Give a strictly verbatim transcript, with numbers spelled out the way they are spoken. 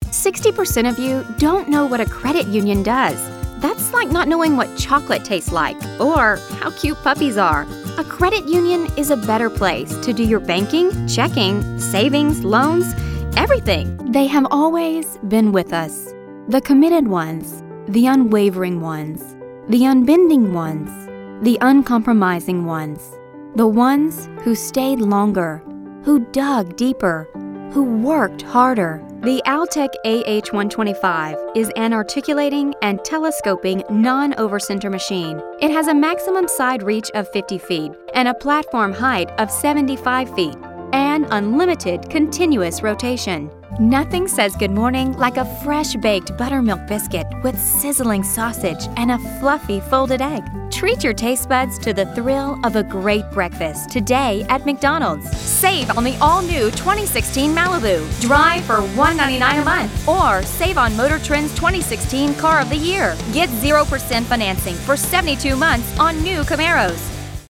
sixty percent of you don't know what a credit union does. That's like not knowing what chocolate tastes like or how cute puppies are. A credit union is a better place to do your banking, checking, savings, loans, everything. They have always been with us. The committed ones, the unwavering ones, the unbending ones, the uncompromising ones, the ones who stayed longer, who dug deeper, who worked harder. The Altec A H one twenty-five is an articulating and telescoping non-overcenter machine. It has a maximum side reach of fifty feet and a platform height of seventy-five feet and unlimited continuous rotation. Nothing says good morning like a fresh-baked buttermilk biscuit with sizzling sausage and a fluffy folded egg. Treat your taste buds to the thrill of a great breakfast today at McDonald's. Save on the all-new twenty sixteen Malibu. Drive for one hundred ninety-nine dollars a month. Or save on Motor Trend's twenty sixteen Car of the Year. Get zero percent financing for seventy-two months on new Camaros.